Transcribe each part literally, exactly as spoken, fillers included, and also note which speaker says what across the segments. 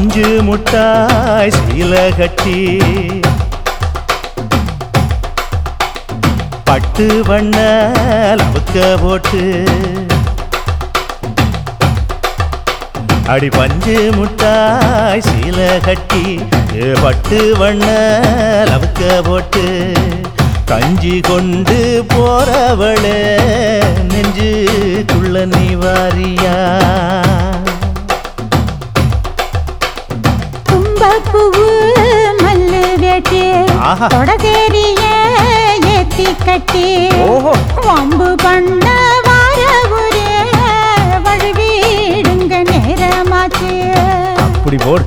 Speaker 1: பஞ்சு முட்டாய் சீல கட்டி பட்டு வண்ண லவுக்க போட்டு அடி பஞ்சு முட்டாய் சீல கட்டி பட்டு வண்ண லவுக்க போட்டு கஞ்சி கொண்டு போறவளே நெஞ்சுக்குள்ள நீ வாரியா
Speaker 2: தும்பப்பூவு மல்லு வேட்டி தொடதேரிய ஏத்தி கட்டி வம்பு பண்ண வார ஒரே வழுவிடுங்க நேரமாச்சு
Speaker 1: அப்படி போடு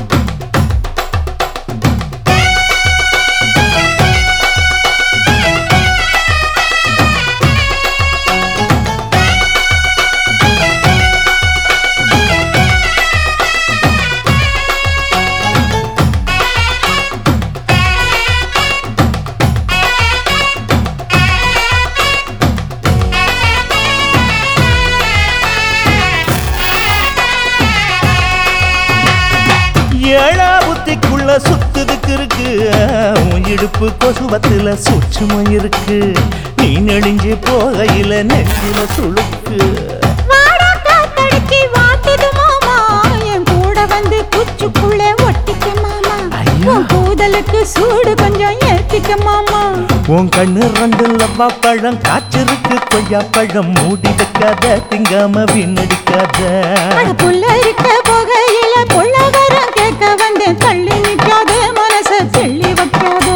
Speaker 1: ஏழா புத்திக்குள்ள சுத்துதுக்கு இருக்கு உன் இடுப்பு கொசுவத்துல சூட்சுமம் இருக்கு நீ நெளிஞ்சு போகையில நெஞ்சில சுழுக்கு
Speaker 2: கூட வந்து குச்சுக்குள்ள ஒட்டிக்க மாமா கூதலுக்கு சூடு கொஞ்சம் ஏத்திக்க மாமா
Speaker 1: உன் கண்ணு ரெண்டு லவ்வா பழம் காய்ச்சிருக்கு கொய்யா பழம் மூடி வைக்காத திங்காம வீணடிக்காத
Speaker 2: புள்ள இருக்க போகையில புள்ள வரம் கேட்க வந்து தள்ளி நிற்காத மனச தெள்ளி வைக்காத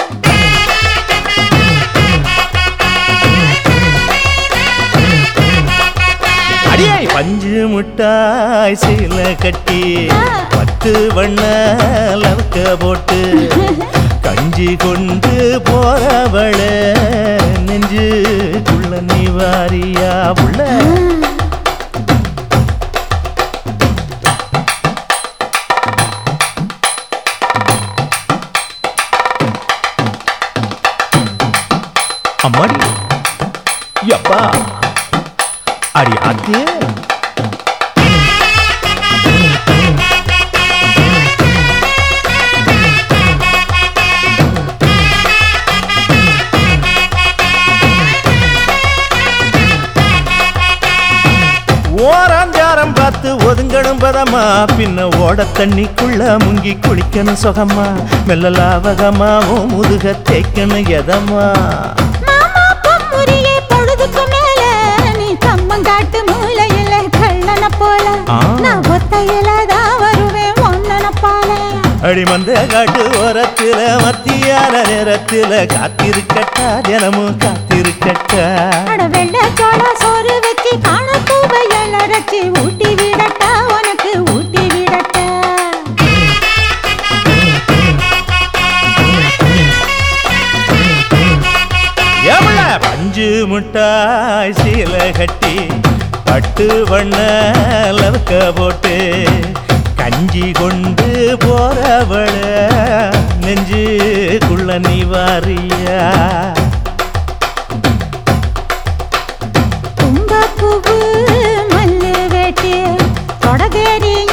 Speaker 1: அடியே பஞ்சு முட்டாய் சீல கட்டி பத்து வண்ண லவுக்க போட்டு கஞ்சி கொண்டு போறவள நெஞ்சுக்குள்ள நீ வாரியா உள்ள அம்மாடி யப்பா அடி ஆத்தியே ஓராஞ்சாரம் பார்த்து ஒதுங்கணும் பதமா பின்ன ஓட தண்ணிக்குள்ள முங்கி குளிக்கணும் சுகமா மெல்ல லாவகமாவும் முதுக தேய்க்கணும் எதமா
Speaker 2: பொழுதுக்கு மேல நீ கம்மங்காட்டு மூலையில கள்ளன போல நான் ஒத்தையிலதான் வருவேன் ஒன்னன போல
Speaker 1: அடி மந்த காட்டு ஓரத்துல மத்தியான நேரத்துல காத்திருக்கட்டா தினமும் காத்திருக்கட்டா
Speaker 2: வெள்ள சோள சோறு வச்சு காண பூவையல் அரைச்சி ஊட்டி விடட்டா உனக்கு ஊட்டி விடட்டா
Speaker 1: எவ்வள பஞ்சு முட்டாய் சீல கட்டி பட்டு வண்ண லவுக்க போட்டு கஞ்சி கொண்டு போறவள நெஞ்சுக்குள்ள நீ வாரியா
Speaker 2: தும்பப்பூவு மல்லு வேட்டி தொடதேரிய